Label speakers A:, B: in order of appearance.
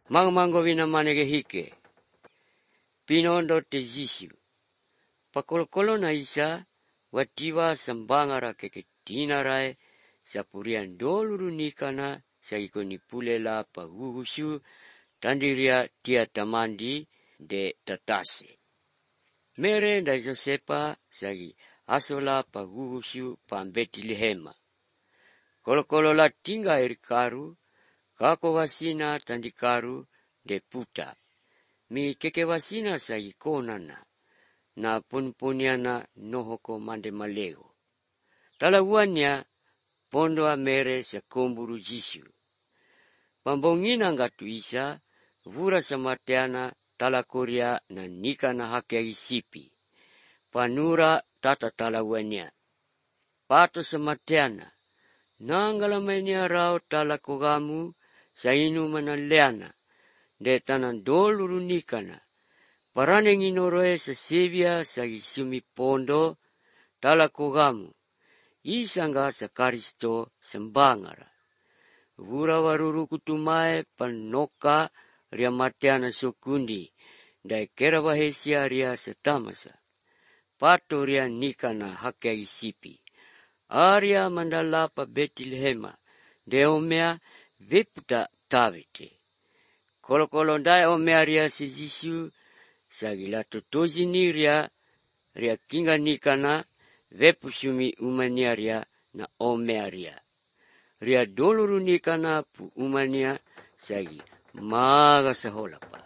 A: Mango vinamanege hike. Pinondo te Yesu. Pakolo na isa watiwa sambangara keke tinarai sapurian doluru nikana saikoni pulela pahuhushu tandiria tia tamandi de tatase. Mere da Josepa sagi asola pahuhushu pambeti lihema. Kolo la tinga erikaru kako wasina tandikaru de puta. Mi keke wasina sagi konana. Na punpuniana nohoko mande malego. Talaguanya pondoa mere sa komburu Yesu. Pambongina ngatu isa, vura samarteana talakoria na nika na hake sipi. Panura tata talaguanya. Pato samarteana, nangalamanya rao talakogamu sa inu manaleana, de tanan doluru nikana. Paraneng inoroe sa sevia sa isumi pondo talakogamu. Isanga sa Karisto sembangara. Vura waruru kutumae panoka ria matiana sokundi. Dai kera wahesia ria setamasa. Pato ria nikana hake isipi. Aria mandalapa Betlehema. Deomea veputa tavete. Kolo dai omea ria si Yesu. Sagila totozini ria kinga nikana vepusumi umania ria na omea ria. Ria doluru nikana pu umania sagi maga saholapa.